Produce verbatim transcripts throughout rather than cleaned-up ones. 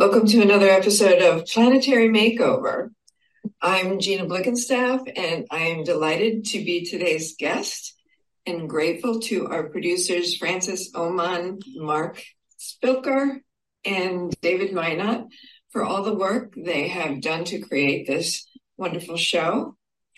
Welcome to another episode of Planetary Makeover. I'm Gina Blickenstaff, and I am delighted to be today's guest and grateful to our producers, Francis Oman, Mark Spilker, and David Minot for all the work they have done to create this wonderful show.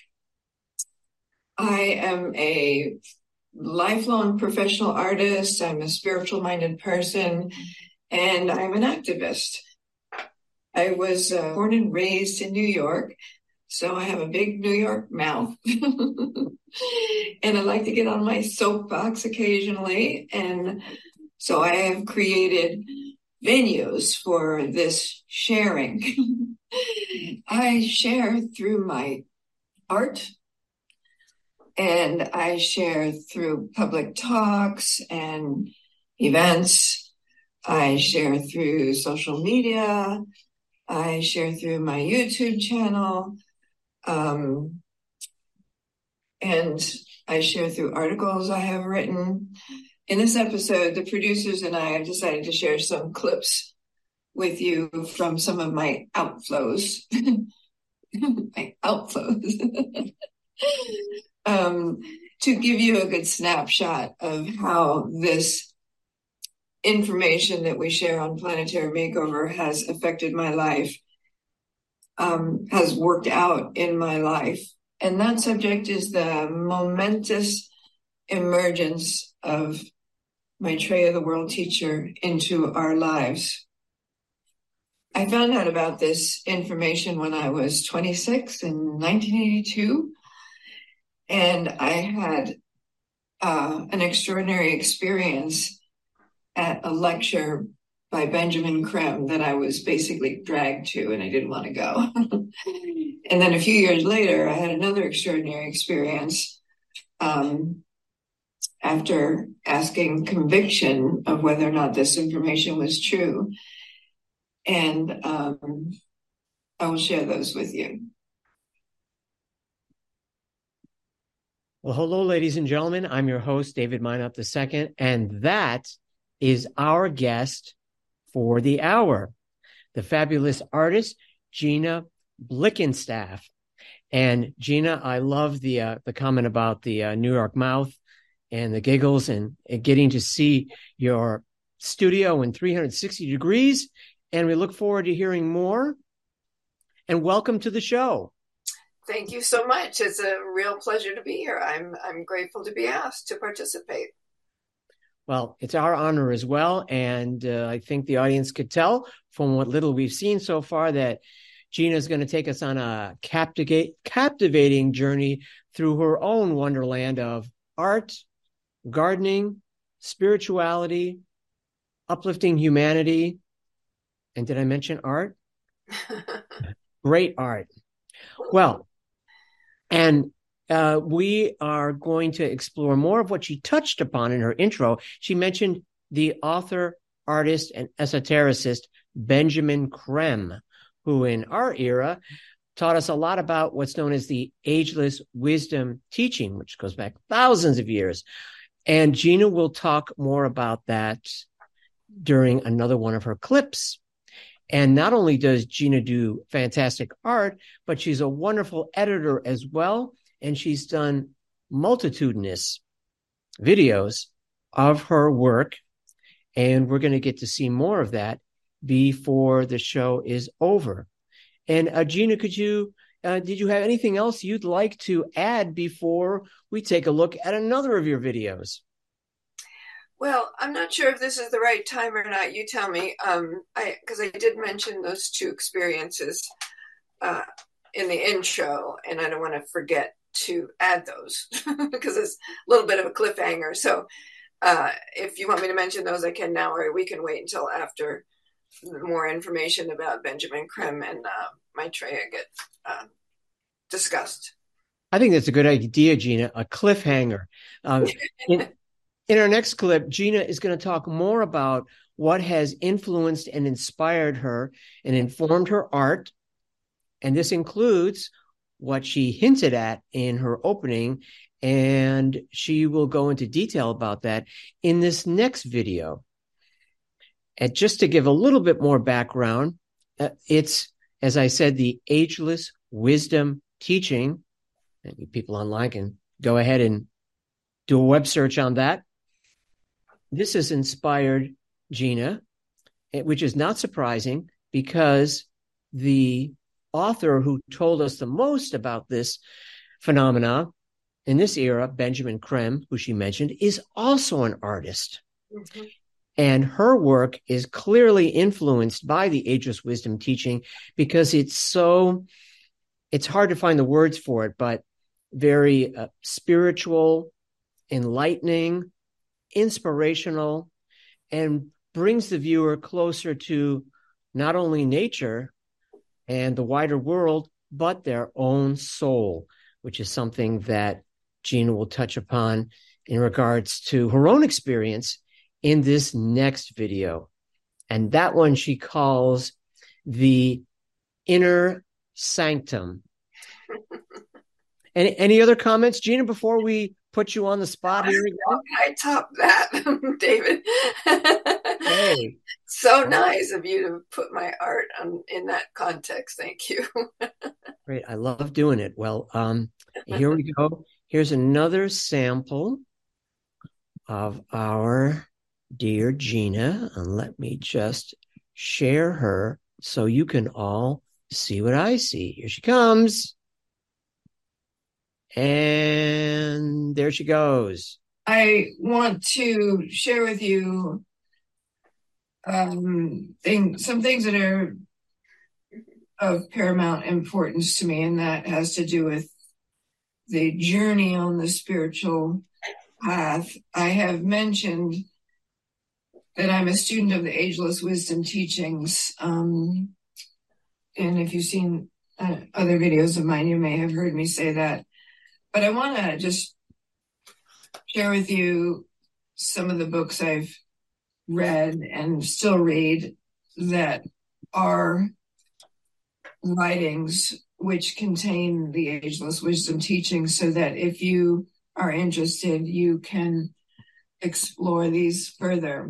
I am a lifelong professional artist. I'm a spiritual-minded person, and I'm an activist. I was uh, born and raised in New York, so I have a big New York mouth. And I like to get on my soapbox occasionally. And so I have created venues for this sharing. I share through my art, and I share through public talks and events. I share through social media. I share through my YouTube channel, um, and I share through articles I have written. In this episode, the producers and I have decided to share some clips with you from some of my outflows. my outflows. um, to give you a good snapshot of how this information that we share on Planetary Makeover has affected my life, um, has worked out in my life. And that subject is the momentous emergence of Maitreya, the world teacher, into our lives. I found out about this information when I was twenty-six in nineteen eighty-two. And I had uh, an extraordinary experience at a lecture by Benjamin Creme that I was basically dragged to, and I didn't want to go. And then a few years later, I had another extraordinary experience um, after asking conviction of whether or not this information was true. And um, I will share those with you. Well, hello, ladies and gentlemen. I'm your host, David Minot the second, and that is our guest for the hour, the fabulous artist, Gina Blickenstaff. And Gina, I love the uh, the comment about the uh, New York mouth and the giggles and, and getting to see your studio in three hundred sixty degrees. And we look forward to hearing more. And welcome to the show. Thank you so much. It's a real pleasure to be here. I'm I'm grateful to be asked to participate. Well, it's our honor as well. And uh, I think the audience could tell from what little we've seen so far that Gina is going to take us on a captivate, captivating journey through her own wonderland of art, gardening, spirituality, uplifting humanity. And did I mention art? Great art. Well, and Uh, we are going to explore more of what she touched upon in her intro. She mentioned the author, artist, and esotericist Benjamin Creme, who in our era taught us a lot about what's known as the ageless wisdom teaching, which goes back thousands of years. And Gina will talk more about that during another one of her clips. And not only does Gina do fantastic art, but she's a wonderful editor as well. And she's done multitudinous videos of her work. And we're going to get to see more of that before the show is over. And uh, Gina, could you, uh, did you have anything else you'd like to add before we take a look at another of your videos? Well, I'm not sure if this is the right time or not. You tell me, um, I because I did mention those two experiences uh, in the intro, and I don't want to forget to add those because it's a little bit of a cliffhanger. So uh, if you want me to mention those, I can now, or we can wait until after more information about Benjamin Creme and uh, Maitreya get uh, discussed. I think that's a good idea, Gina, a cliffhanger. Um, in, in our next clip, Gina is going to talk more about what has influenced and inspired her and informed her art. And this includes what she hinted at in her opening, and she will go into detail about that in this next video. And just to give a little bit more background, uh, it's, as I said, the Ageless Wisdom Teaching. And people online can go ahead and do a web search on that. This has inspired Gina, which is not surprising because the author who told us the most about this phenomena in this era, Benjamin Creme, who she mentioned, is also an artist. Mm-hmm. And her work is clearly influenced by the Ageless Wisdom Teaching because it's so, it's hard to find the words for it, but very uh, spiritual, enlightening, inspirational, and brings the viewer closer to not only nature and the wider world, but their own soul, which is something that Gina will touch upon in regards to her own experience in this next video. And that one she calls the Inner Sanctum. Any, any other comments, Gina, before we put you on the spot here again? I top that, David. Hey. So nice of you to put my art on, in that context. Thank you. Great. I love doing it. Well, um, here we go. Here's another sample of our dear Gina. And let me just share her so you can all see what I see. Here she comes. And there she goes. I want to share with you um, thing, some things that are of paramount importance to me, and that has to do with the journey on the spiritual path. I have mentioned that I'm a student of the Ageless Wisdom Teachings, um, and if you've seen uh, other videos of mine, you may have heard me say that. But I want to just share with you some of the books I've read and still read that are writings which contain the Ageless Wisdom Teachings, so that if you are interested, you can explore these further.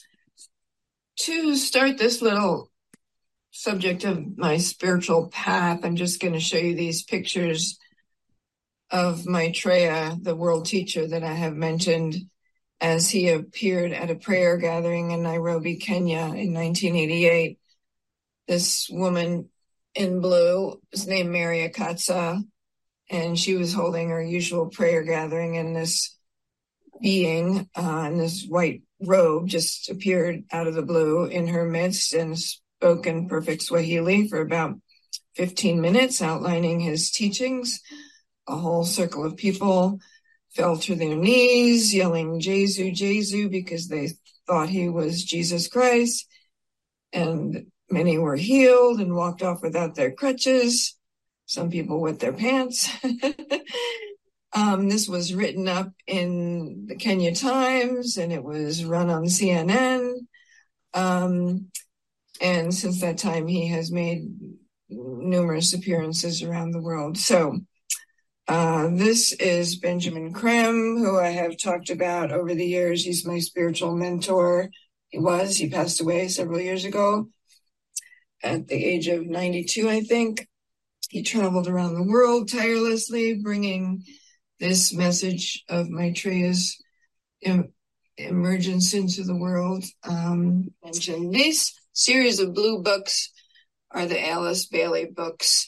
To start this little subject of my spiritual path, I'm just going to show you these pictures of Maitreya, the world teacher that I have mentioned, as he appeared at a prayer gathering in Nairobi, Kenya in nineteen eighty-eight. This woman in blue is named Mary Akatsa, and she was holding her usual prayer gathering, and this being uh, in this white robe just appeared out of the blue in her midst and spoke in perfect Swahili for about fifteen minutes, outlining his teachings. A whole circle of people fell to their knees, yelling, "Jesu, Jesu," because they thought he was Jesus Christ. And many were healed and walked off without their crutches. Some people with their pants. um, this was written up in the Kenya Times, and it was run on C N N. Um, and since that time, he has made numerous appearances around the world. So, Uh, this is Benjamin Creme, who I have talked about over the years. He's my spiritual mentor. He was, he passed away several years ago at the age of ninety-two, I think. He traveled around the world tirelessly, bringing this message of Maitreya's em- emergence into the world. Um, mentioned this series of blue books are the Alice Bailey books.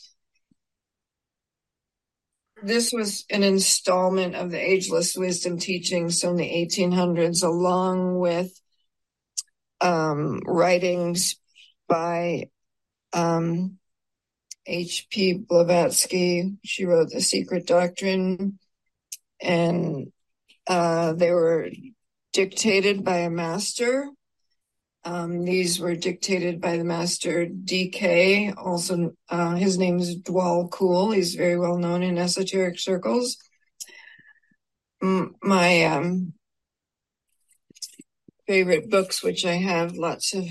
This was an installment of the Ageless Wisdom Teachings from the eighteen hundreds, along with um, writings by um, H P Blavatsky. She wrote The Secret Doctrine, and uh, they were dictated by a master. Um, these were dictated by the master D K. Also, uh, his name is Dwal Kul. He's very well known in esoteric circles. M- my um, favorite books, which I have lots of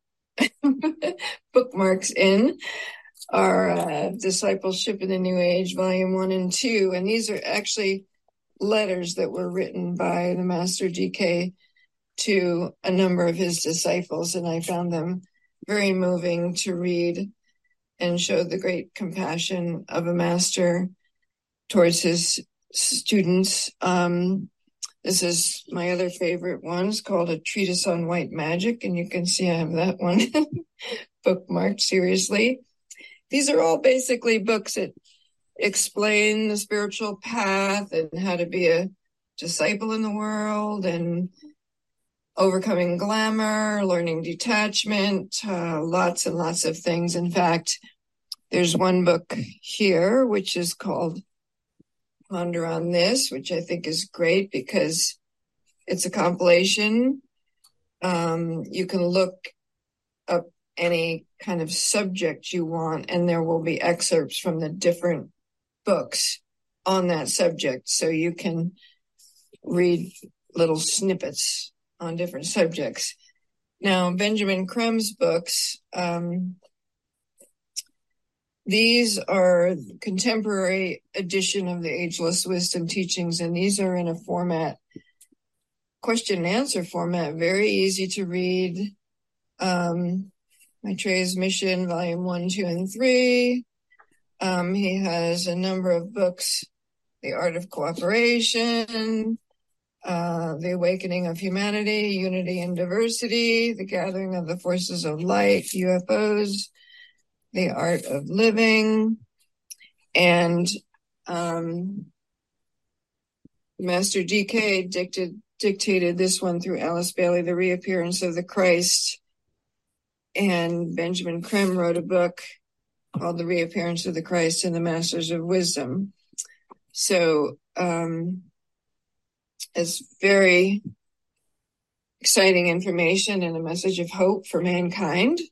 bookmarks in, are uh, Discipleship in the New Age, Volume one and two. And these are actually letters that were written by the master D K to a number of his disciples, and I found them very moving to read and showed the great compassion of a master towards his students. Um, this is my other favorite one. It's called A Treatise on White Magic, and you can see I have that one bookmarked seriously. These are all basically books that explain the spiritual path and how to be a disciple in the world and overcoming glamour, learning detachment, uh, lots and lots of things. In fact, there's one book here, which is called Ponder on This, which I think is great because it's a compilation. Um, you can look up any kind of subject you want, and there will be excerpts from the different books on that subject. So you can read little snippets on different subjects. Now, Benjamin Crem's books, um, these are contemporary edition of the Ageless Wisdom Teachings, and these are in a format, question and answer format, very easy to read. Um, Maitreya's Mission, Volume one, two, and three. Um, he has a number of books, The Art of Cooperation, uh, The Awakening of Humanity, Unity and Diversity, The Gathering of the Forces of Light, U F Os, The Art of Living, and um, Master D K dictated, dictated this one through Alice Bailey, The Reappearance of the Christ, and Benjamin Creme wrote a book called The Reappearance of the Christ and the Masters of Wisdom. So um, it's very exciting information and a message of hope for mankind.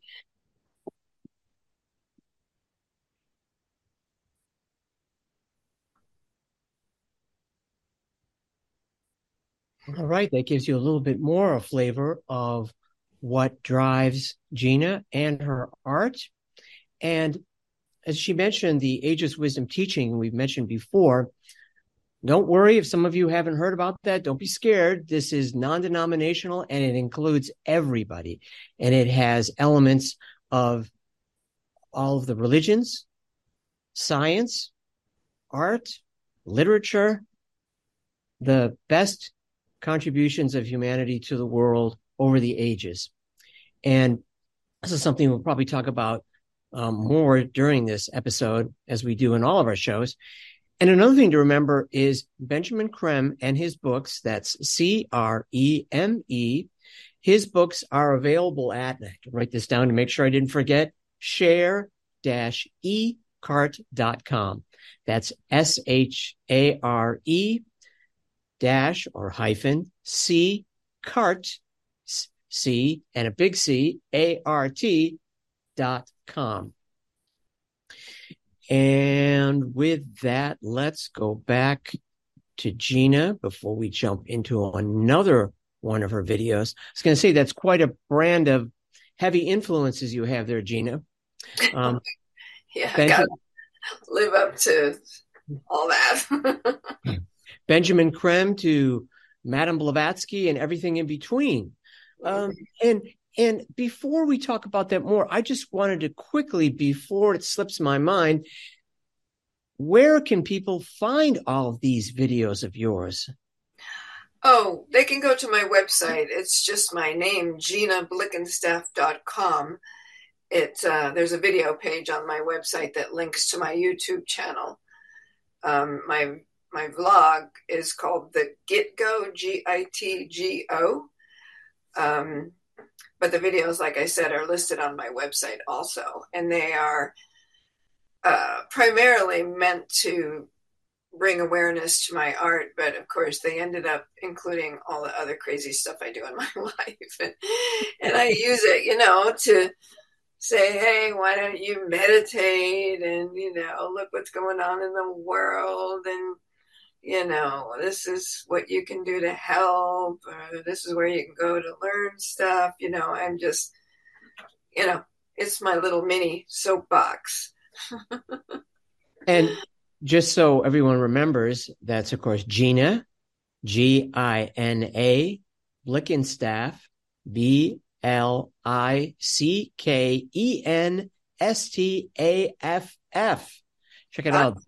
All right, that gives you a little bit more a flavor of what drives Gina and her art. And as she mentioned, the Ageless Wisdom Teaching we've mentioned before, don't worry if some of you haven't heard about that. Don't be scared. This is non-denominational and it includes everybody. And it has elements of all of the religions, science, art, literature, the best contributions of humanity to the world over the ages. And this is something we'll probably talk about um, more during this episode, as we do in all of our shows. And another thing to remember is Benjamin Creme and his books, that's C R E M E. His books are available at, I have to write this down to make sure I didn't forget, share dash e cart dot com. That's S H A R E dash or hyphen C cart, C and a big C, A R T dot com. And with that, let's go back to Gina before we jump into another one of her videos. I was going to say that's quite a brand of heavy influences you have there, Gina. Um, yeah, I gotta live up to all that. Benjamin Creme to Madame Blavatsky and everything in between. Um, and and before we talk about that more, I just wanted to quickly, before it slips my mind, where can people find all of these videos of yours? Oh, they can go to my website. It's just my name, gina blickenstaff dot com. It, uh, there's a video page on my website that links to my YouTube channel. Um, my my vlog is called The Gitgo, G I T G O. Um, but the videos, like I said, are listed on my website also. And they are uh, primarily meant to bring awareness to my art. But of course, they ended up including all the other crazy stuff I do in my life. And, and I use it, you know, to say, hey, why don't you meditate? And, you know, look what's going on in the world. And, you know, this is what you can do to help. Or this is where you can go to learn stuff. You know, I'm just, you know, it's my little mini soapbox. And just so everyone remembers, that's, of course, Gina, G I N A, Blickenstaff, B L I C K E N S T A F F. Check it out.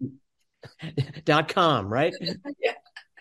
Dot com, right? Yeah.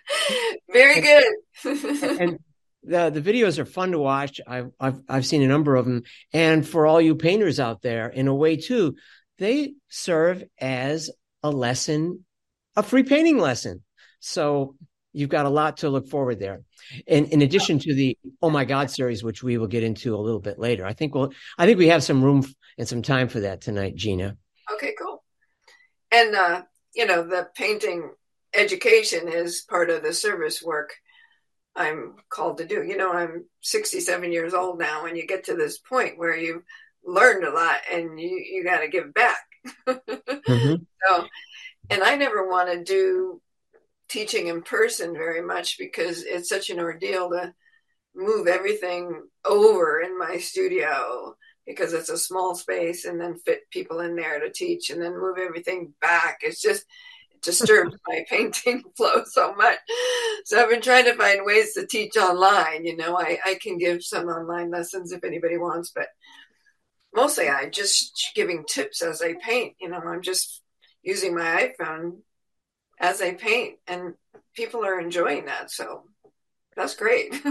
Very good. And the the videos are fun to watch. I've I've I've seen a number of them. And for all you painters out there, in a way too, they serve as a lesson, a free painting lesson. So you've got a lot to look forward there. And in addition to the Oh My God series, which we will get into a little bit later. I think we'll I think we have some room and some time for that tonight, Gina. Okay, cool. And uh, you know, the painting education is part of the service work I'm called to do. You know, I'm sixty-seven years old now, and you get to this point where you've learned a lot and you, you got to give back. Mm-hmm. So, and I never want to do teaching in person very much because it's such an ordeal to move everything over in my studio because it's a small space and then fit people in there to teach and then move everything back. It's just, disturbs my painting flow so much. So I've been trying to find ways to teach online. You know, I, I can give some online lessons if anybody wants, but mostly I just giving tips as I paint. You know, I'm just using my iPhone as I paint and people are enjoying that. So that's great.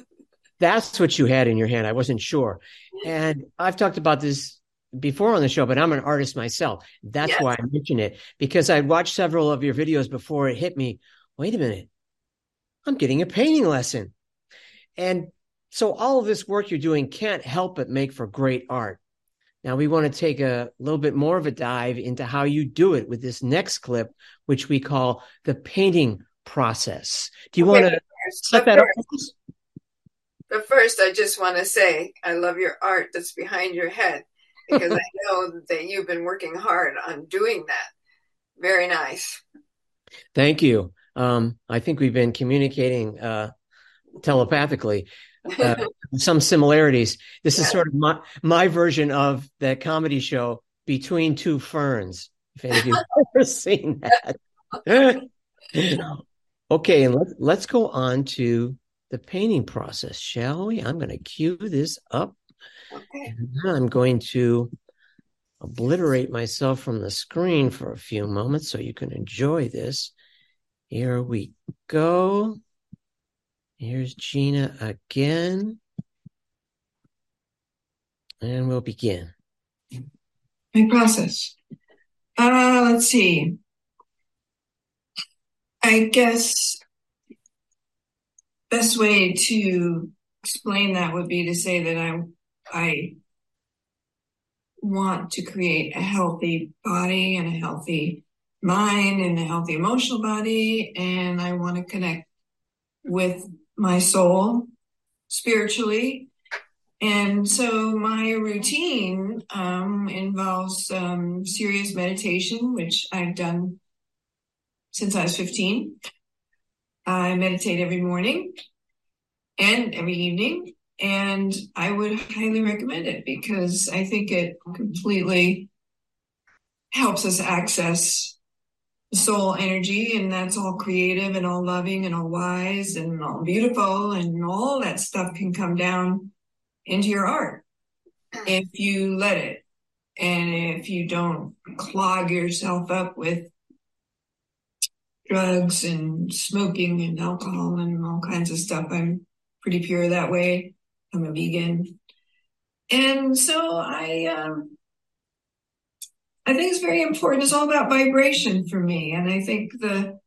That's what you had in your hand. I wasn't sure. And I've talked about this before on the show, but I'm an artist myself. That's yes. why I mention it, because I watched several of your videos before it hit me. Wait a minute. I'm getting a painting lesson. And so all of this work you're doing can't help but make for great art. Now we want to take a little bit more of a dive into how you do it with this next clip, which we call the painting process. Do you okay, want to set that first, up? But first, I just want to say, I love your art that's behind your head. Because I know that you've been working hard on doing that. Very nice. Thank you. Um, I think we've been communicating uh, telepathically. Uh, some similarities. This yeah. is sort of my, my version of the comedy show Between Two Ferns. If any of you have ever seen that. Okay, and let's, let's go on to the painting process, shall we? I'm going to cue this up. Okay. And then I'm going to obliterate myself from the screen for a few moments so you can enjoy this. Here we go. Here's Gina again. And we'll begin. My process. Uh, let's see. I guess best way to explain that would be to say that I I want to create a healthy body and a healthy mind and a healthy emotional body. And I want to connect with my soul spiritually. And so my routine um, involves um, serious meditation, which I've done since I was fifteen. I meditate every morning and every evening. And I would highly recommend it because I think it completely helps us access soul energy, and that's all creative and all loving and all wise and all beautiful, and all that stuff can come down into your art if you let it. And if you don't clog yourself up with drugs and smoking and alcohol and all kinds of stuff. I'm pretty pure that way. I'm a vegan. And so I, um, I think it's very important. It's all about vibration for me. And I think the,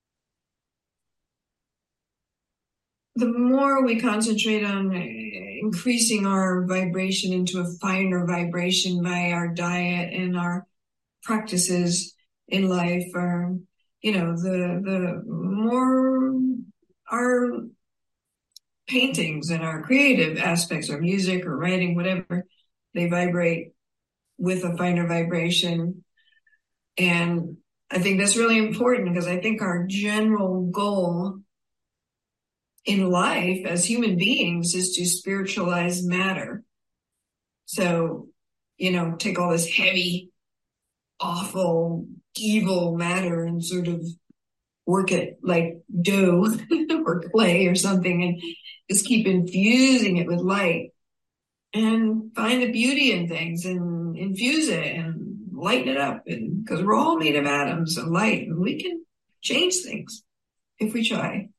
the more we concentrate on increasing our vibration into a finer vibration by our diet and our practices in life, or, you know, the, the more our paintings and our creative aspects, or music or writing, whatever, they vibrate with a finer vibration. And I think that's really important because I think our general goal in life as human beings is to spiritualize matter. So, you know, take all this heavy, awful, evil matter and sort of work it like dough or clay or something, and just keep infusing it with light and find the beauty in things and infuse it and lighten it up. And because we're all made of atoms of light, and we can change things if we try.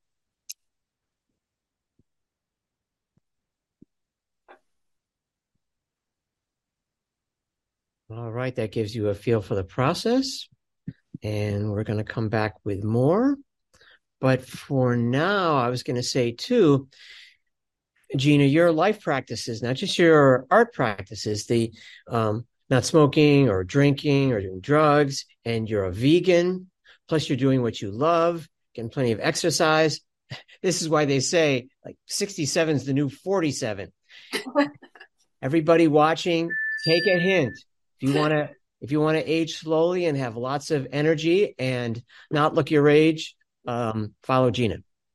All right, that gives you a feel for the process. And we're going to come back with more. But for now, I was going to say too, Gina, your life practices, not just your art practices, the um, not smoking or drinking or doing drugs, and you're a vegan, plus you're doing what you love, getting plenty of exercise. This is why they say like sixty-seven is the new forty-seven. Everybody watching, take a hint. If you want to, if you want to age slowly and have lots of energy and not look your age, um, follow Gina.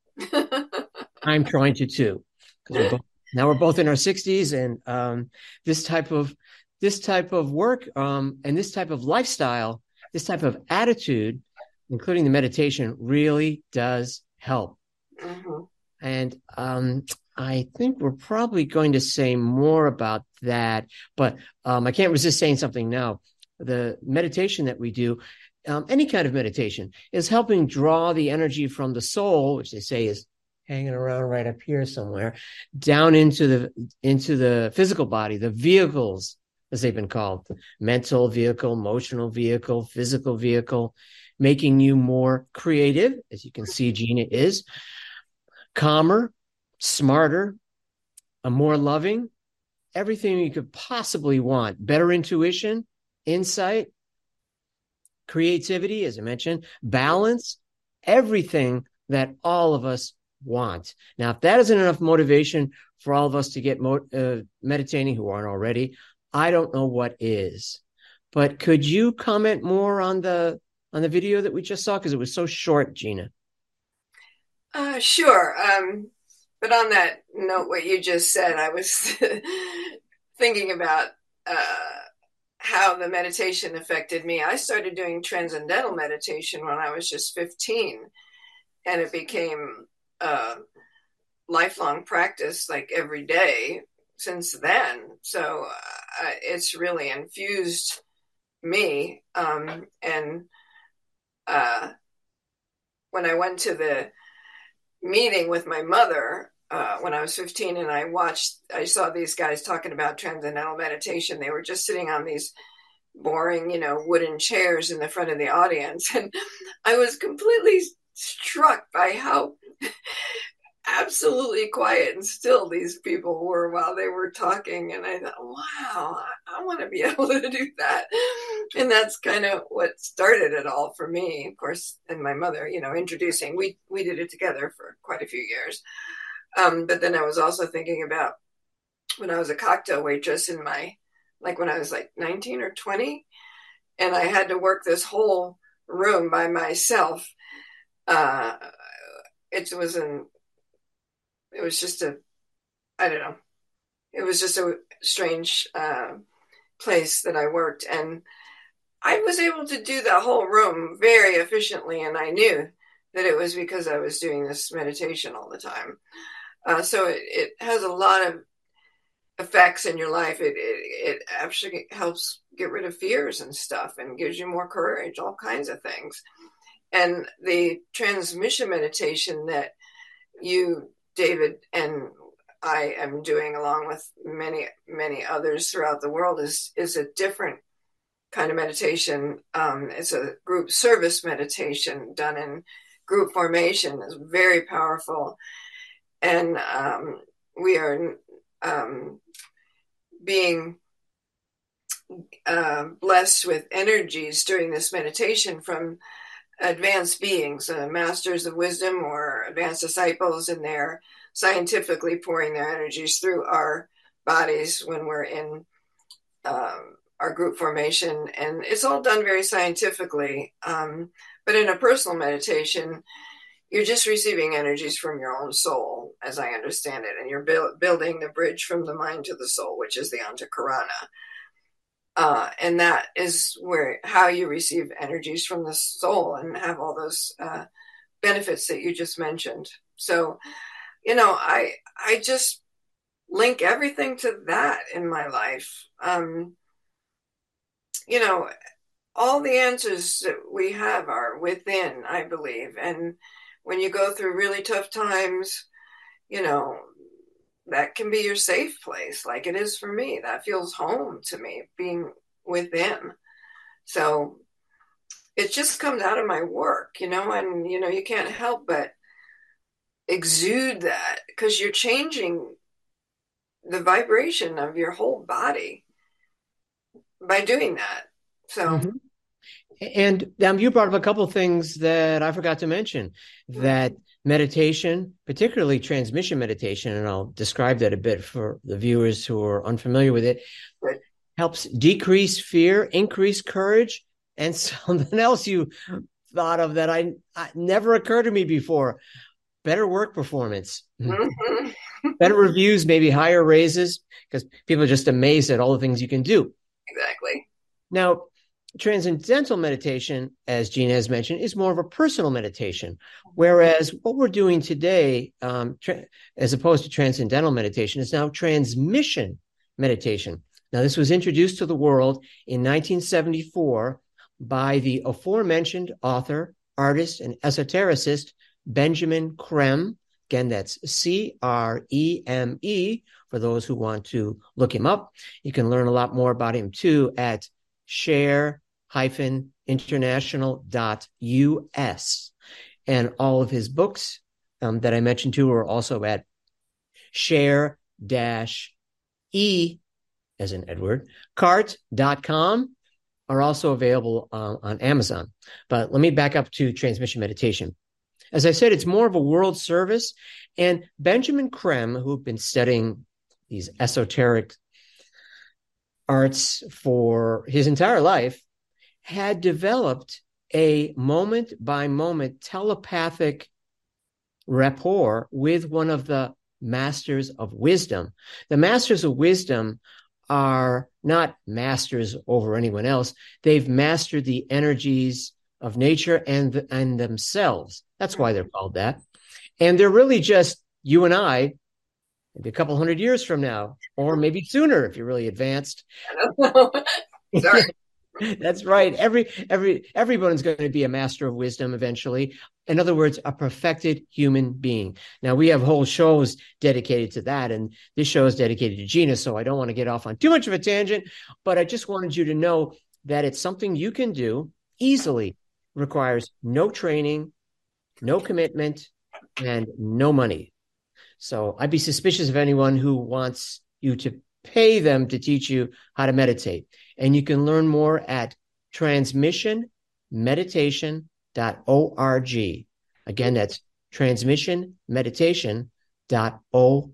I'm trying to too, because we're both, now we're both in our sixties, and um, this type of this type of work um, and this type of lifestyle, this type of attitude, including the meditation, really does help. Mm-hmm. And um, I think we're probably going to say more about that, but um, I can't resist saying something now. The meditation that we do, um, any kind of meditation, is helping draw the energy from the soul, which they say is hanging around right up here somewhere, down into the into the physical body, the vehicles, as they've been called, mental vehicle, emotional vehicle, physical vehicle, making you more creative, as you can see Gina is, calmer, smarter, a more loving, everything you could possibly want, better intuition, insight, creativity, as I mentioned, balance, everything that all of us want. Now, if that isn't enough motivation for all of us to get mo- uh, meditating who aren't already, I don't know what is. But could you comment more on the on the video that we just saw, because it was so short, Gina? Uh, sure. Um, but on that note, what you just said, I was thinking about uh, how the meditation affected me. I started doing transcendental meditation when I was just fifteen, and it became a lifelong practice, like every day since then. So uh, it's really infused me. Um, and uh, when I went to the meeting with my mother uh, when I was fifteen, and I watched, I saw these guys talking about transcendental meditation. They were just sitting on these boring, you know, wooden chairs in the front of the audience. And I was completely struck by how absolutely quiet and still these people were while they were talking. And I thought, wow, I, I want to be able to do that. And that's kind of what started it all for me, of course, and my mother, you know, introducing, we, we did it together for quite a few years. Um, but then I was also thinking about when I was a cocktail waitress in my, like when I was like nineteen or twenty, and I had to work this whole room by myself. Uh, it was an, it was just a, I don't know. It was just a strange uh, place that I worked. And I was able to do the whole room very efficiently. And I knew that it was because I was doing this meditation all the time. Uh, so it, it has a lot of effects in your life. It, it, it actually helps get rid of fears and stuff and gives you more courage, all kinds of things. And the transmission meditation that you, David, and I am doing along with many, many others throughout the world is, is a different kind of meditation. Um, it's a group service meditation done in group formation. It's very powerful. And um, we are um, being uh, blessed with energies during this meditation from advanced beings, uh, masters of wisdom or advanced disciples, and they're scientifically pouring their energies through our bodies when we're in um, our group formation. And it's all done very scientifically. Um, but in a personal meditation, you're just receiving energies from your own soul, as I understand it. And you're bu- building the bridge from the mind to the soul, which is the Antakarana. Uh, and that is where how you receive energies from the soul and have all those uh, benefits that you just mentioned. So, you know, I I just link everything to that in my life. Um, you know, all the answers that we have are within, I believe. And when you go through really tough times, you know, that can be your safe place, like it is for me. That feels home to me, being within. So it just comes out of my work, you know, and, you know, you can't help but exude that because you're changing the vibration of your whole body by doing that. So. Mm-hmm. And um, you brought up a couple of things that I forgot to mention, that meditation, particularly transmission meditation, and I'll describe that a bit for the viewers who are unfamiliar with it, Right. helps decrease fear, increase courage, and something else you thought of that I, I never occurred to me before, better work performance. Mm-hmm. Better reviews, maybe higher raises, because people are just amazed at all the things you can do. Exactly. Now, transcendental meditation, as Gina has mentioned, is more of a personal meditation, whereas what we're doing today, um, tra- as opposed to transcendental meditation, is now transmission meditation. Now, this was introduced to the world in nineteen seventy-four by the aforementioned author, artist, and esotericist Benjamin Creme. Again, that's C R E M E for those who want to look him up. You can learn a lot more about him, too, at share international dot U S. And all of his books um, that I mentioned too are also at share E, as in Edward, cart dot com, are also available uh, on Amazon. But let me back up to transmission meditation. As I said, it's more of a world service. And Benjamin Creme, who've been studying these esoteric arts for his entire life, had developed a moment-by-moment telepathic rapport with one of the masters of wisdom. The masters of wisdom are not masters over anyone else. They've mastered the energies of nature and, and themselves. That's why they're called that. And they're really just you and I, maybe a couple hundred years from now, or maybe sooner if you're really advanced. I don't know. Sorry. That's right. Every every everyone's going to be a master of wisdom eventually. In other words, a perfected human being. Now, we have whole shows dedicated to that, and this show is dedicated to Gina, so I don't want to get off on too much of a tangent, but I just wanted you to know that it's something you can do easily. Requires no training, no commitment, and no money. So I'd be suspicious of anyone who wants you to pay them to teach you how to meditate. And you can learn more at transmission meditation dot org. Again, that's transmission meditation dot org.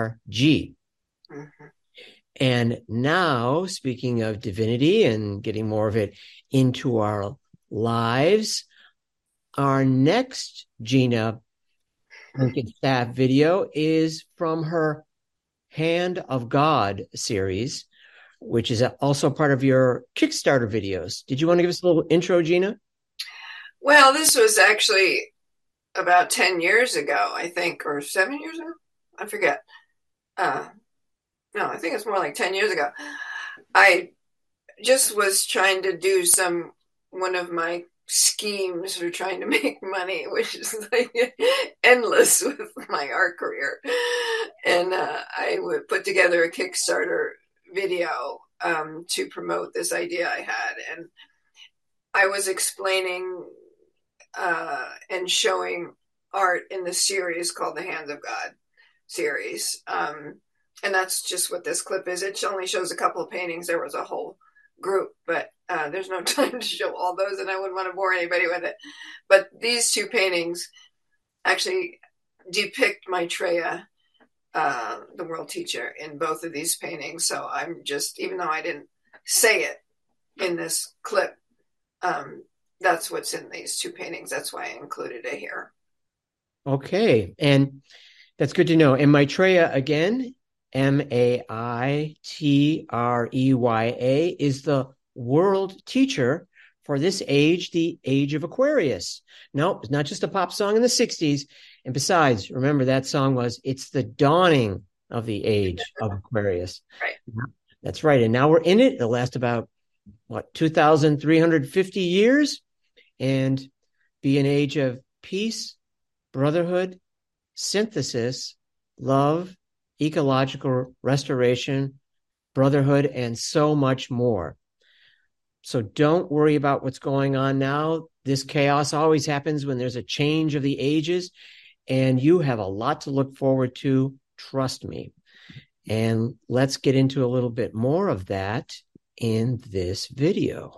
Mm-hmm. And now, speaking of divinity and getting more of it into our lives, our next Gina Lincoln Staff video is from her Hand of God series, which is also part of your Kickstarter videos. Did you want to give us a little intro, Gina? Well, this was actually about ten years ago, I think, or seven years ago. I forget. Uh, no, I think it's more like ten years ago. I just was trying to do some, one of my schemes for trying to make money, which is like endless with my art career. And uh, I would put together a Kickstarter video um, to promote this idea I had. And I was explaining uh, and showing art in the series called the Hands of God series. Um, and that's just what this clip is. It only shows a couple of paintings. There was a whole group, but uh, there's no time to show all those, and I wouldn't want to bore anybody with it. But these two paintings actually depict Maitreya, uh, the world teacher, in both of these paintings. So I'm just, even though I didn't say it in this clip, um, that's what's in these two paintings. That's why I included it here. Okay, and that's good to know. And Maitreya, again, M A I T R E Y A, is the world teacher for this age, the age of Aquarius. No, it's not just a pop song in the sixties. And besides, remember that song was, it's the dawning of the age of Aquarius. Right. That's right. And now we're in it. It'll last about, what, two thousand three hundred fifty years, and be an age of peace, brotherhood, synthesis, love, ecological restoration, brotherhood, and so much more. So don't worry about what's going on now. This chaos always happens when there's a change of the ages, and you have a lot to look forward to. Trust me. And let's get into a little bit more of that in this video.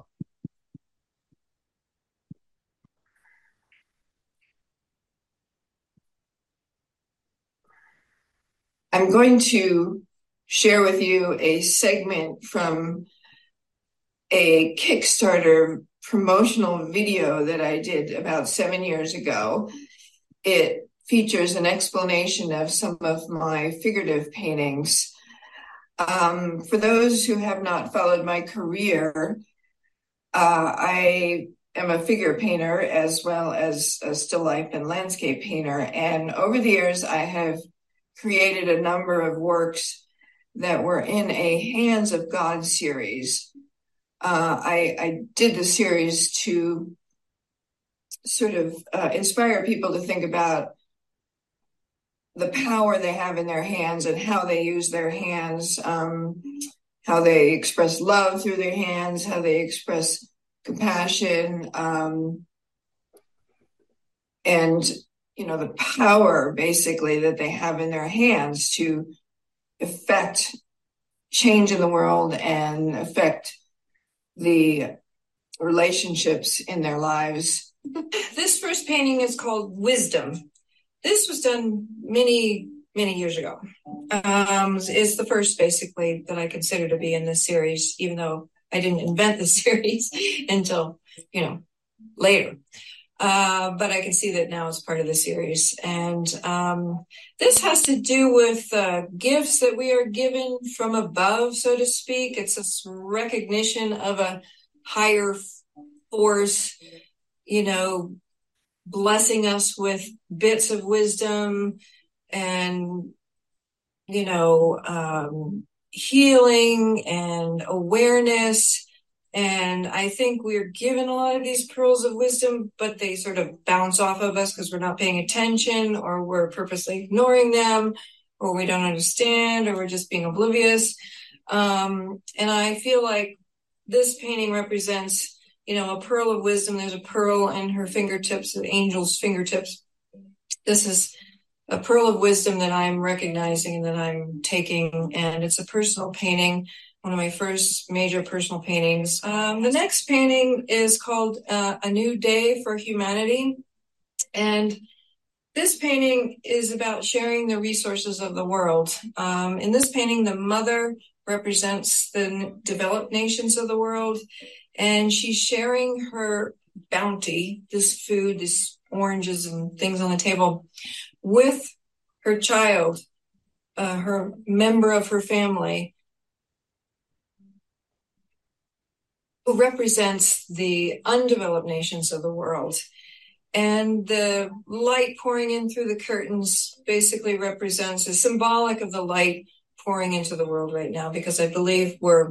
I'm going to share with you a segment from a Kickstarter promotional video that I did about seven years ago. It features an explanation of some of my figurative paintings. Um, for those who have not followed my career, uh, I am a figure painter as well as a still life and landscape painter. And over the years, I have created a number of works that were in a Hands of God series. Uh, I, I did the series to sort of uh, inspire people to think about the power they have in their hands and how they use their hands, um, how they express love through their hands, how they express compassion, um, and, you know, the power basically that they have in their hands to affect change in the world and affect the relationships in their lives. This first painting is called Wisdom. This was done many, many years ago. Um, it's the first, basically, that I consider to be in this series, even though I didn't invent the series until, you know, later. Uh, but I can see that now it's part of the series. And um, this has to do with uh, gifts that we are given from above, so to speak. It's a recognition of a higher force, you know, blessing us with bits of wisdom and, you know, um, healing and awareness. And I think we're given a lot of these pearls of wisdom, but they sort of bounce off of us because we're not paying attention, or we're purposely ignoring them, or we don't understand, or we're just being oblivious. Um, and I feel like this painting represents, you know, a pearl of wisdom. There's a pearl in her fingertips, an angel's fingertips. This is a pearl of wisdom that I'm recognizing, that I'm taking, and it's a personal painting, one of my first major personal paintings. Um, the next painting is called uh, A New Day for Humanity. And this painting is about sharing the resources of the world. Um, in this painting, the mother represents the developed nations of the world, and she's sharing her bounty, this food, these oranges and things on the table, with her child, uh, her member of her family, who represents the undeveloped nations of the world. And the light pouring in through the curtains basically represents, is symbolic of the light pouring into the world right now, because I believe we're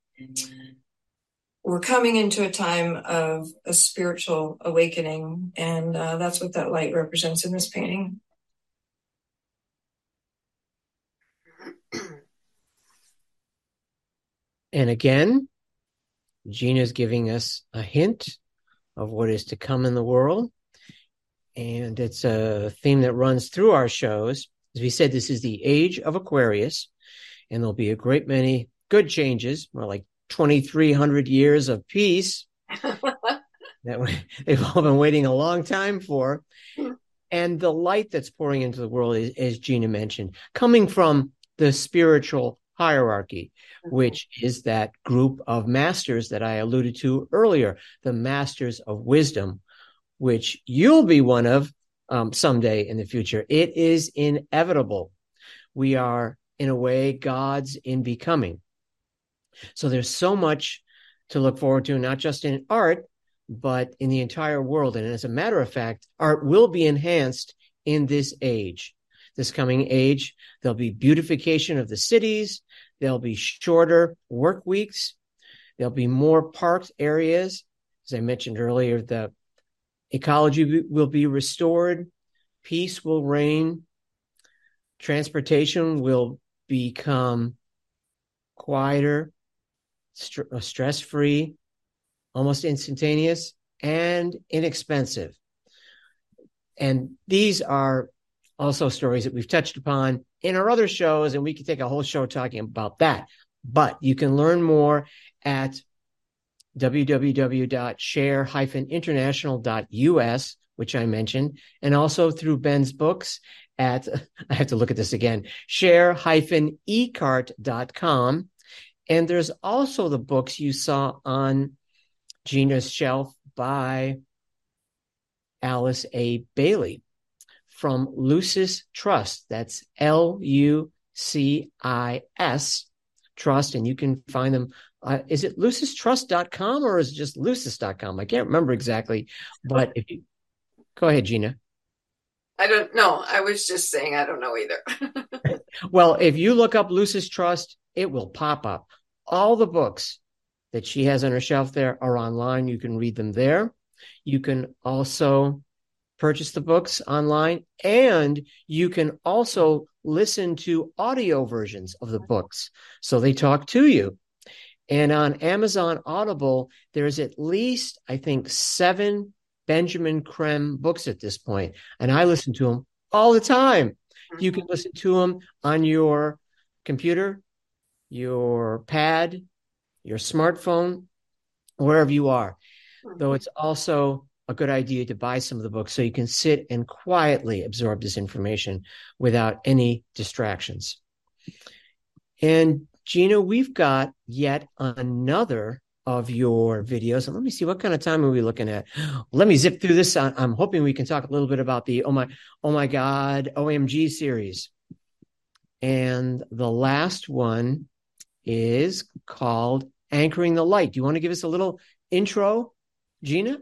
we're coming into a time of a spiritual awakening, and uh, that's what that light represents in this painting. And again, Gina's giving us a hint of what is to come in the world. And it's a theme that runs through our shows. As we said, this is the age of Aquarius, and there'll be a great many good changes, more like twenty-three hundred years of peace that we, they've all been waiting a long time for. And the light that's pouring into the world, is, as Gina mentioned, coming from the spiritual hierarchy, which is that group of masters that I alluded to earlier, the masters of wisdom, which you'll be one of um, someday in the future. It is inevitable. We are in a way, gods in becoming. So there's so much to look forward to, not just in art, but in the entire world. And as a matter of fact, art will be enhanced in this age, this coming age. There'll be beautification of the cities. There'll be shorter work weeks. There'll be more parked areas. As I mentioned earlier, the ecology will be restored. Peace will reign. Transportation will become quieter, st- stress-free, almost instantaneous, and inexpensive. And these are also stories that we've touched upon in our other shows, and we could take a whole show talking about that. But you can learn more at w w w dot share dash international dot u s, which I mentioned, and also through Ben's books at, I have to look at this again, share dash e cart dot com. And there's also the books you saw on Gina's shelf by Alice A. Bailey from Lucis Trust. That's L U C I S Trust, and you can find them. Uh, is it lucis trust dot com or is it just lucis dot com? I can't remember exactly, but if you go ahead, Gina. I don't know. I was just saying I don't know either. Well, if you look up Lucis Trust, it will pop up. All the books that she has on her shelf there are online. You can read them there. You can also purchase the books online, and you can also listen to audio versions of the books. So they talk to you. And on Amazon Audible, there's at least, I think, seven Benjamin Creme books at this point. And I listen to them all the time. You can listen to them on your computer, your pad, your smartphone, wherever you are. Though it's also a good idea to buy some of the books so you can sit and quietly absorb this information without any distractions. And Gina, we've got yet another of your videos. And let me see, what kind of time are we looking at? Let me zip through this. I'm hoping we can talk a little bit about the Oh My, Oh My God, O M G series. And the last one is called Anchoring the Light. Do you want to give us a little intro, Gina?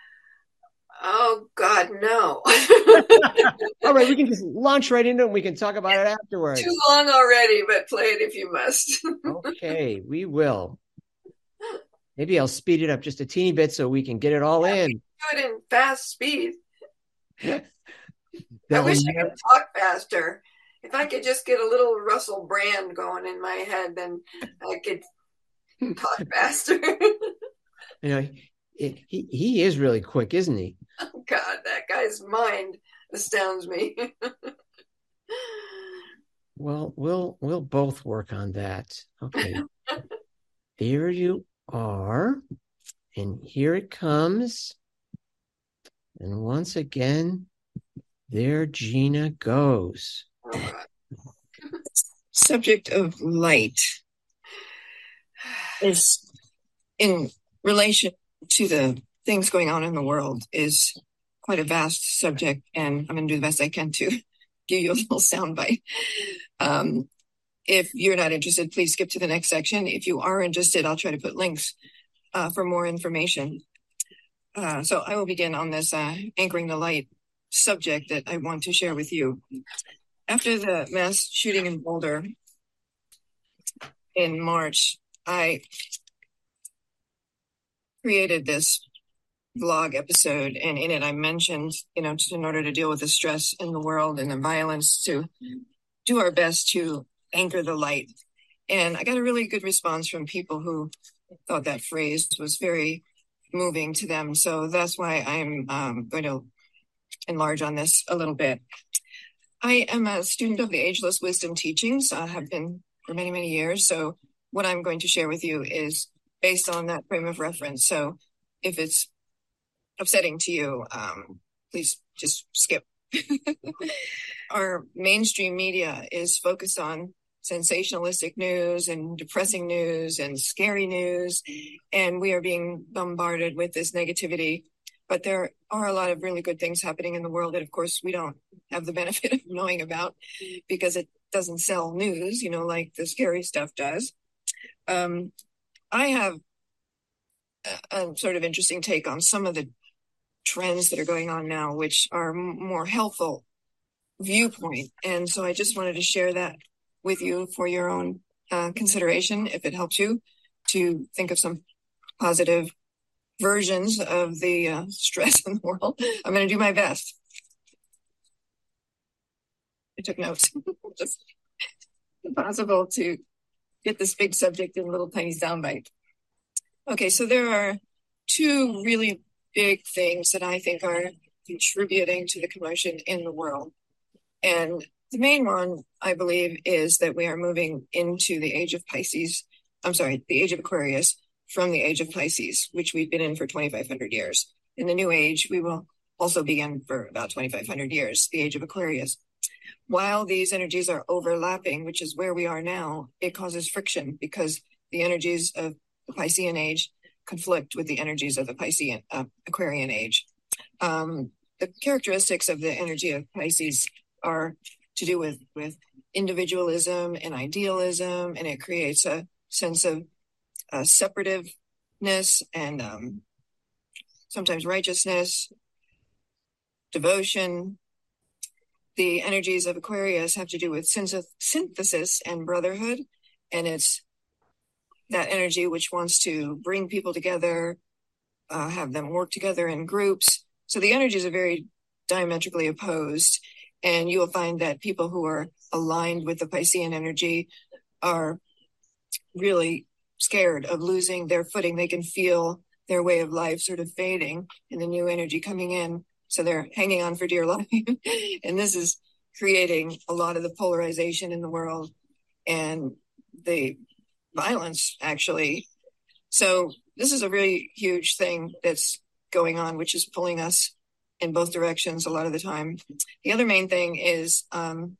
Oh, God, no. All right, we can just launch right into it and we can talk about it afterwards. Too long already, but play it if you must. Okay, we will. Maybe I'll speed it up just a teeny bit so we can get it all yeah, in. Do it in fast speed. I wish I could talk faster. If I could just get a little Russell Brand going in my head, then I could talk faster. You know, it, he he is really quick, isn't he? Oh, God, that guy's mind astounds me. Well, we'll we'll both work on that. Okay. There you are. And here it comes. And once again, there Gina goes. Oh, Subject of light is in relation to the things going on in the world is quite a vast subject, and I'm going to do the best I can to give you a little soundbite. Um, if you're not interested, please skip to the next section. If you are interested, I'll try to put links uh, for more information. Uh, so I will begin on this uh, anchoring the light subject that I want to share with you. After the mass shooting in Boulder in March, I created this vlog episode, and in it I mentioned, you know, just in order to deal with the stress in the world and the violence, to do our best to anchor the light. And I got a really good response from people who thought that phrase was very moving to them. So that's why I'm um, going to enlarge on this a little bit. I am a student of the Ageless Wisdom Teachings. I have been for many, many years. So what I'm going to share with you is based on that frame of reference. So if it's upsetting to you, um, please just skip. Our mainstream media is focused on sensationalistic news and depressing news and scary news, and we are being bombarded with this negativity. But there are a lot of really good things happening in the world that, of course, we don't have the benefit of knowing about because it doesn't sell news, you know, like the scary stuff does. Um, I have a, a sort of interesting take on some of the trends that are going on now, which are m- more helpful viewpoint. And so I just wanted to share that with you for your own uh, consideration, if it helps you to think of some positive versions of the uh, stress in the world. I'm going to do my best. I took notes. Just impossible to get this big subject in a little tiny soundbite. Okay, so there are two really big things that I think are contributing to the commotion in the world. And the main one, I believe, is that we are moving into the age of Pisces. I'm sorry, the age of Aquarius from the age of Pisces, which we've been in for twenty-five hundred years. In the new age, we will also be in for about twenty-five hundred years, the age of Aquarius. While these energies are overlapping, which is where we are now, it causes friction because the energies of the Piscean age conflict with the energies of the Piscean uh, Aquarian age. Um, the characteristics of the energy of Pisces are to do with, with individualism and idealism, and it creates a sense of uh, separativeness and um, sometimes righteousness, devotion. The energies of Aquarius have to do with synthesis and brotherhood, and it's that energy which wants to bring people together, uh, have them work together in groups. So the energies are very diametrically opposed, and you will find that people who are aligned with the Piscean energy are really scared of losing their footing. They can feel their way of life sort of fading and the new energy coming in. So they're hanging on for dear life. And this is creating a lot of the polarization in the world and the violence, actually. So this is a really huge thing that's going on, which is pulling us in both directions a lot of the time. The other main thing is um,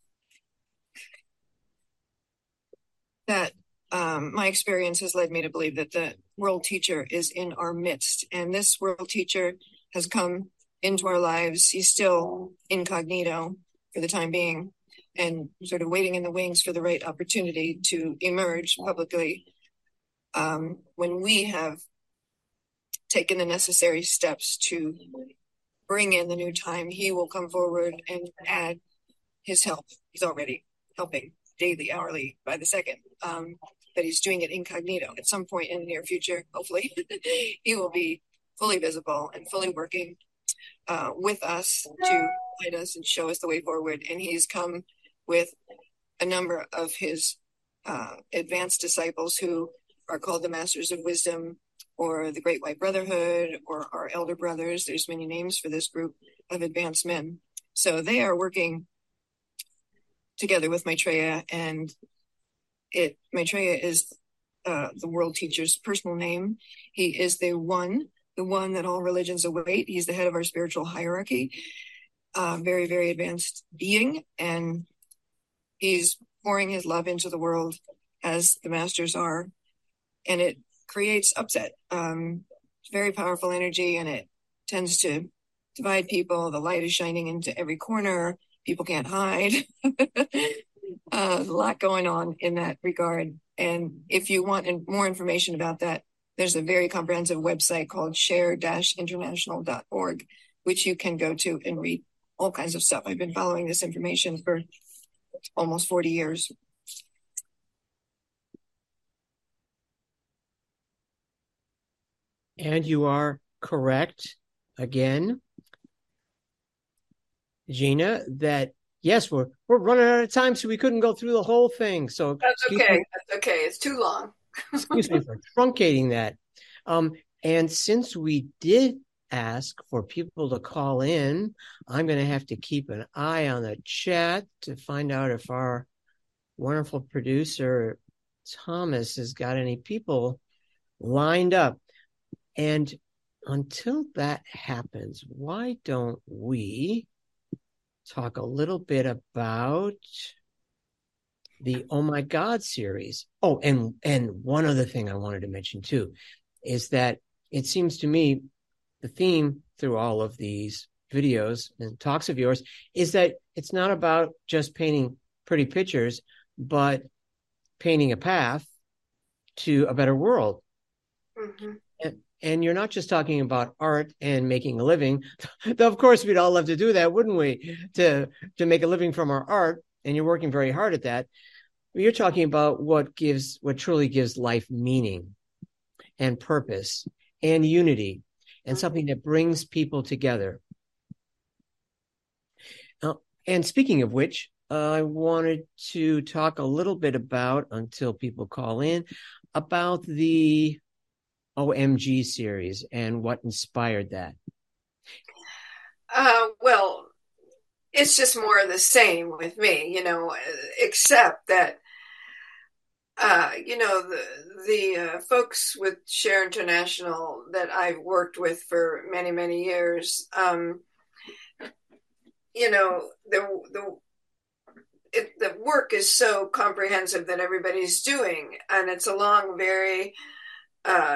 that um, my experience has led me to believe that the world teacher is in our midst. And this world teacher has come into our lives. He's still incognito for the time being and sort of waiting in the wings for the right opportunity to emerge publicly. Um, when we have taken the necessary steps to bring in the new time, he will come forward and add his help. He's already helping daily, hourly, by the second. Um, but he's doing it incognito. At some point in the near future, hopefully, he will be fully visible and fully working uh, with us to guide us and show us the way forward. And he's come with a number of his uh, advanced disciples who are called the Masters of Wisdom, or the Great White Brotherhood, or our Elder Brothers. There's many names for this group of advanced men. So they are working together with Maitreya, and it Maitreya is uh, the world teacher's personal name. He is the one, the one that all religions await. He's the head of our spiritual hierarchy, uh, very, very advanced being, and he's pouring his love into the world as the masters are, and it creates upset. Um, it's very powerful energy, and it tends to divide people. The light is shining into every corner. People can't hide. uh, a lot going on in that regard. And if you want more information about that, there's a very comprehensive website called share dash international dot org, which you can go to and read all kinds of stuff. I've been following this information for almost forty years. And you are correct again, Gina, that yes, we're we're running out of time, so we couldn't go through the whole thing. So that's okay. Me, that's okay. It's too long. Excuse me for truncating that. Um, and since we did ask for people to call in, I'm going to have to keep an eye on the chat to find out if our wonderful producer Thomas has got any people lined up. And until that happens, why don't we talk a little bit about the Oh My God series? Oh, and, and one other thing I wanted to mention too is that it seems to me the theme through all of these videos and talks of yours is that it's not about just painting pretty pictures, but painting a path to a better world. Mm-hmm. And, and you're not just talking about art and making a living, though of course we'd all love to do that, wouldn't we? To to make a living from our art, and you're working very hard at that. You're talking about what gives, what truly gives life meaning and purpose and unity, and Mm-hmm. something that brings people together. Uh, and speaking of which, uh, I wanted to talk a little bit about, until people call in, about the O M G series and what inspired that. Uh, well, it's just more of the same with me, you know, except that, uh, you know, the the uh, folks with Share International that I've worked with for many, many years, um, you know, the the it, the work is so comprehensive that everybody's doing, and it's along very uh,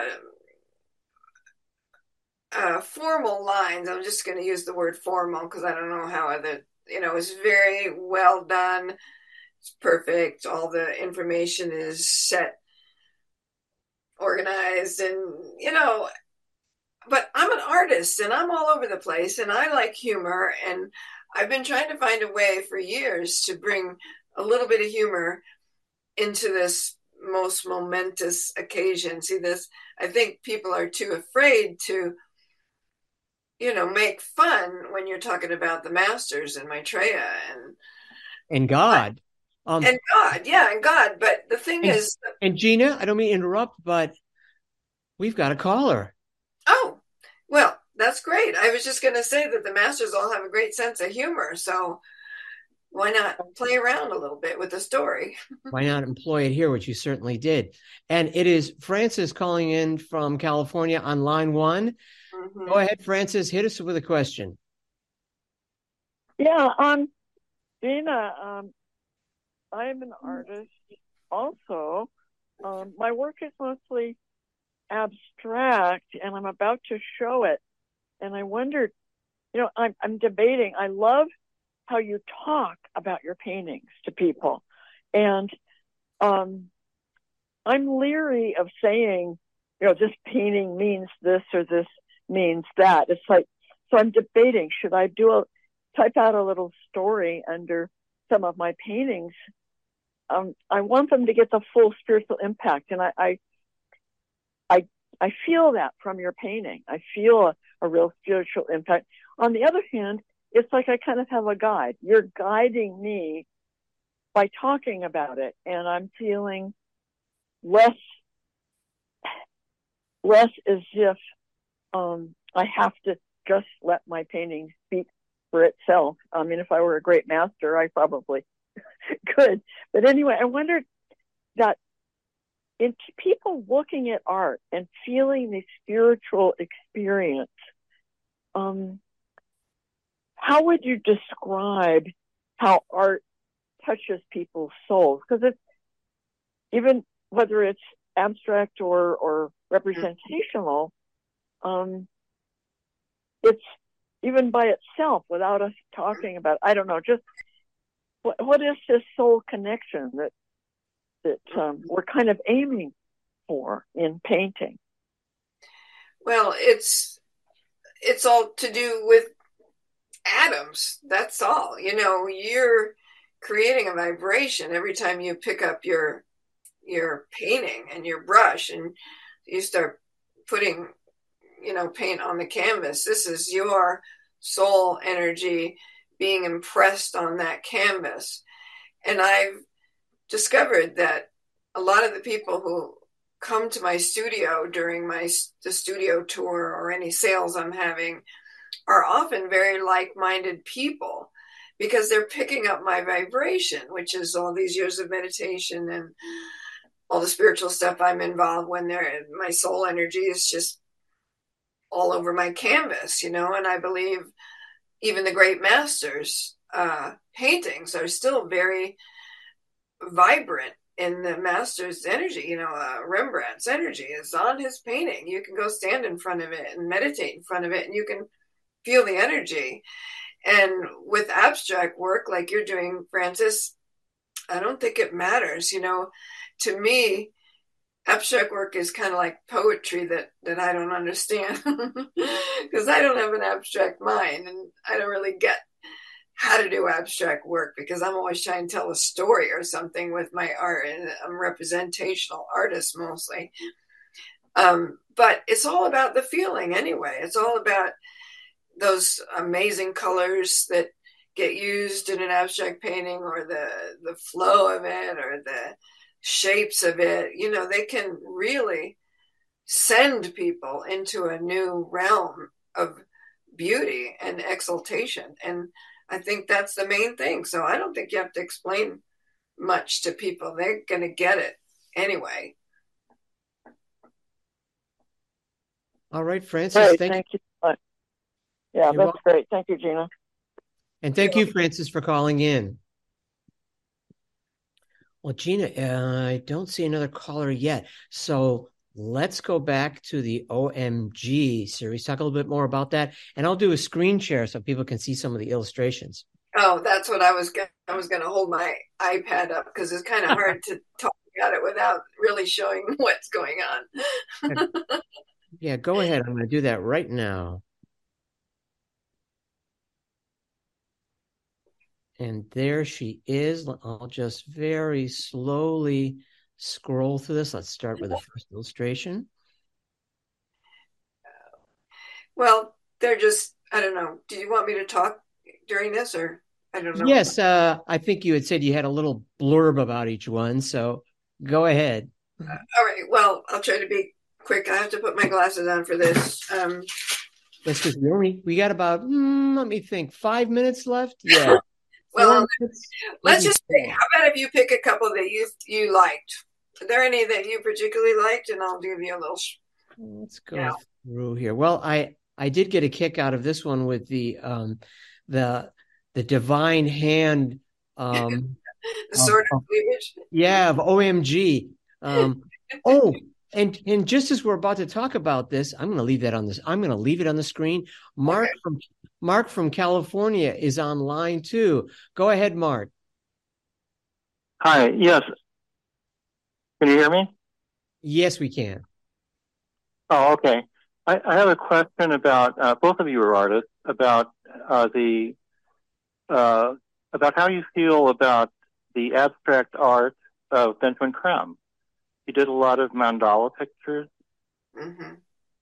uh, formal lines. I'm just going to use the word formal because I don't know how other, you know, it's very well done. It's perfect. All the information is set, organized, and, you know, but I'm an artist and I'm all over the place and I like humor. And I've been trying to find a way for years to bring a little bit of humor into this most momentous occasion. See, this, I think people are too afraid to, you know, make fun when you're talking about the masters and Maitreya and And God. Um, and God, yeah, and God. But the thing and, is, and Gina, I don't mean to interrupt, but we've got a caller. oh, well, that's great. I was just going to say that the masters all have a great sense of humor, so why not play around a little bit with the story? Why not employ it here, which you certainly did. And it is Francis calling in from California on line one. Mm-hmm. Go ahead, Francis, hit us with a question. Yeah, um, Gina, um, I'm an artist also. Um, my work is mostly abstract, and I'm about to show it. And I wondered, you know, I'm, I'm debating. I love how you talk about your paintings to people. And um, I'm leery of saying, you know, this painting means this or this means that. It's like, so I'm debating, should I do a, type out a little story under some of my paintings? Um, I want them to get the full spiritual impact. And I, I, I, I feel that from your painting. I feel a, a real spiritual impact. On the other hand, it's like I kind of have a guide. You're guiding me by talking about it. And I'm feeling less, less as if um, I have to just let my painting speak for itself. I mean, if I were a great master, I probably could. But anyway, I wondered that in people looking at art and feeling the spiritual experience, um, how would you describe how art touches people's souls? Because it's, even whether it's abstract or, or representational, um, it's even by itself, without us talking about, I don't know, just what, what is this soul connection that that um, we're kind of aiming for in painting? Well, it's it's all to do with atoms. That's all. You know, you're creating a vibration every time you pick up your your painting and your brush and you start putting, you know, paint on the canvas. This is your soul energy being impressed on that canvas. And I've discovered that a lot of the people who come to my studio during my the studio tour or any sales I'm having are often very like-minded people, because they're picking up my vibration, which is all these years of meditation and all the spiritual stuff I'm involved when they're, my soul energy is just all over my canvas, you know. And I believe even the great masters' uh, paintings are still very vibrant in the master's energy. You know, uh, Rembrandt's energy is on his painting. You can go stand in front of it and meditate in front of it, and you can feel the energy. And with abstract work like you're doing, Francis, I don't think it matters. You know, to me, abstract work is kind of like poetry that, that I don't understand because I don't have an abstract mind and I don't really get how to do abstract work because I'm always trying to tell a story or something with my art, and I'm a representational artist mostly. Um, but it's all about the feeling anyway. It's all about those amazing colors that get used in an abstract painting, or the the flow of it, or the shapes of it. You know, they can really send people into a new realm of beauty and exaltation. And I think that's the main thing. So I don't think you have to explain much to people. They're going to get it anyway. All right, Frances. Great, thank, thank you. you. Yeah, You're that's welcome. great. Thank you, Gina. And thank you, Frances, for calling in. Well, Gina, uh, I don't see another caller yet. So let's go back to the O M G series, talk a little bit more about that. And I'll do a screen share so people can see some of the illustrations. Oh, that's what I was going I was going to hold my iPad up because it's kind of hard to talk about it without really showing what's going on. Yeah, go ahead. I'm going to do that right now. And there she is. I'll just very slowly scroll through this. Let's start with the first illustration. Well, they're just, I don't know. Do you want me to talk during this, or I don't know? Yes, uh, I think you had said you had a little blurb about each one. So go ahead. Uh, all right. Well, I'll try to be quick. I have to put my glasses on for this. Um, Yes, because we only we got about mm, let me think five minutes left. Yeah. well, minutes, let's just four. say, how about if you pick a couple that you you liked? Are there any that you particularly liked? And I'll give you a little. Let's go Yeah. through here. Well, I I did get a kick out of this one with the um the the divine hand um The sort of, of, cleavage. yeah of O M G. Um, oh. And and just as we're about to talk about this, I'm going to leave that on this. I'm going to leave it on the screen. Mark okay. from Mark from California is online too. Go ahead, Mark. Hi. Yes. Can you hear me? Yes, we can. Oh, okay. I, I have a question about uh, both of you are artists about uh, the uh, about how you feel about the abstract art of Benjamin Crumb. He did a lot of mandala pictures. Mm-hmm.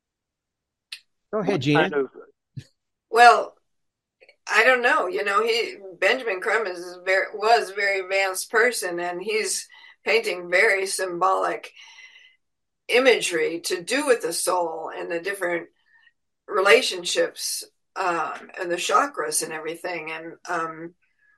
Go ahead, Gina. Kind of... Well, I don't know. You know, he Benjamin Crumb is very was a very advanced person, and he's painting very symbolic imagery to do with the soul and the different relationships uh, and the chakras and everything. And um,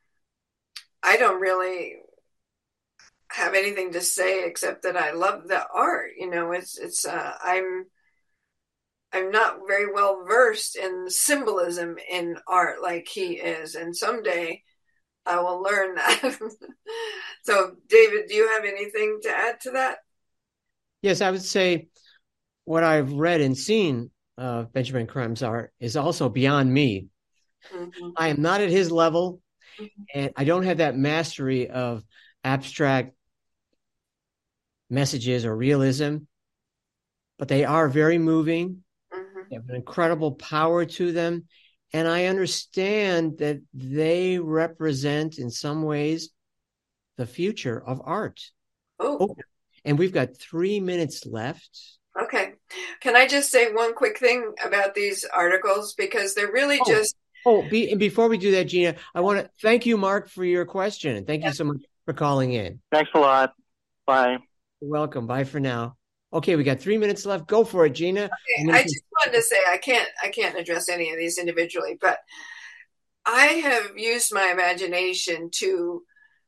I don't really have anything to say except that I love the art. You know, it's it's uh, I'm I'm not very well versed in symbolism in art like he is, and someday I will learn that. So, David, do you have anything to add to that? Yes, I would say what I've read and seen of Benjamin Crumb's art is also beyond me. Mm-hmm. I am not at his level, mm-hmm. and I don't have that mastery of abstract messages or realism, but they are very moving. Mm-hmm. They have an incredible power to them. And I understand that they represent, in some ways, the future of art. Oh. oh. And we've got three minutes left. Okay. Can I just say one quick thing about these articles? Because they're really oh. just... Oh, be, and before we do that, Gina, I want to thank you, Mark, for your question. And thank yeah. you so much for calling in. Thanks a lot. Bye. You're welcome. Bye for now. Okay, we got three minutes left. Go for it, Gina. Okay, I just wanted to say I can't I can't address any of these individually, but I have used my imagination to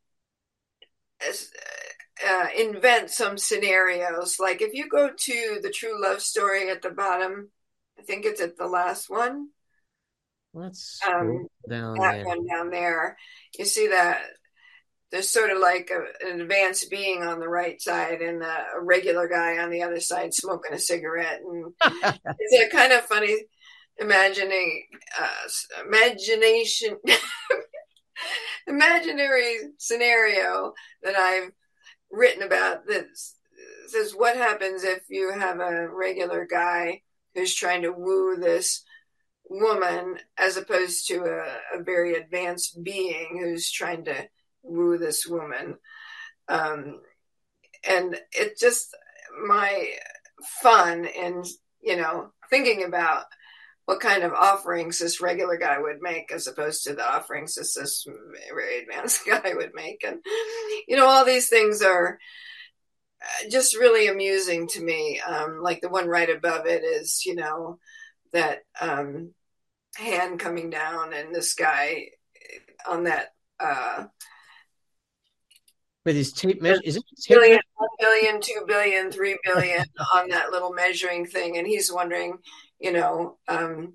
uh, invent some scenarios. Like if you go to the True Love Story at the bottom, I think it's at the last one. Let's um, down that there. one down there. You see that there's sort of like a, an advanced being on the right side and a, a regular guy on the other side smoking a cigarette. And it's a kind of funny imagining, uh, imagination, imaginary scenario that I've written about that says, what happens if you have a regular guy who's trying to woo this woman as opposed to a, a very advanced being who's trying to woo this woman. Um, and it just, my fun in, you know, thinking about what kind of offerings this regular guy would make as opposed to the offerings this, this very advanced guy would make. And, you know, all these things are just really amusing to me. Um, like the one right above it is, you know, that um, hand coming down and this guy on that uh, with his tape measure, is it tape billion, measure? one billion, two billion, three billion on that little measuring thing, and he's wondering, you know, um,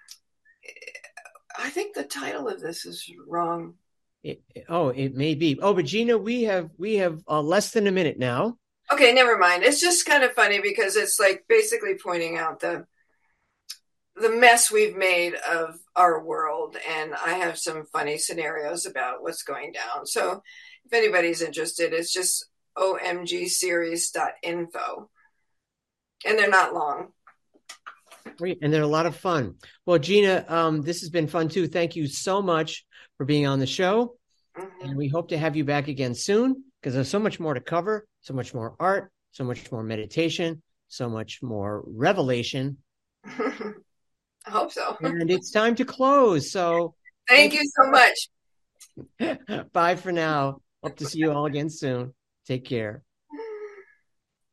I think the title of this is wrong. It, oh, it may be. Oh, but Gina, we have we have uh, less than a minute now. Okay, never mind. It's just kind of funny because it's like basically pointing out the the mess we've made of our world, and I have some funny scenarios about what's going down. So if anybody's interested, it's just O M G series dot info. And they're not long. Great. And they're a lot of fun. Well, Gina, um, this has been fun too. Thank you so much for being on the show. Mm-hmm. And we hope to have you back again soon because there's so much more to cover, so much more art, so much more meditation, so much more revelation. I hope so. And it's time to close. So thank, thank you so much. Bye for now. Hope to see you all again soon. Take care.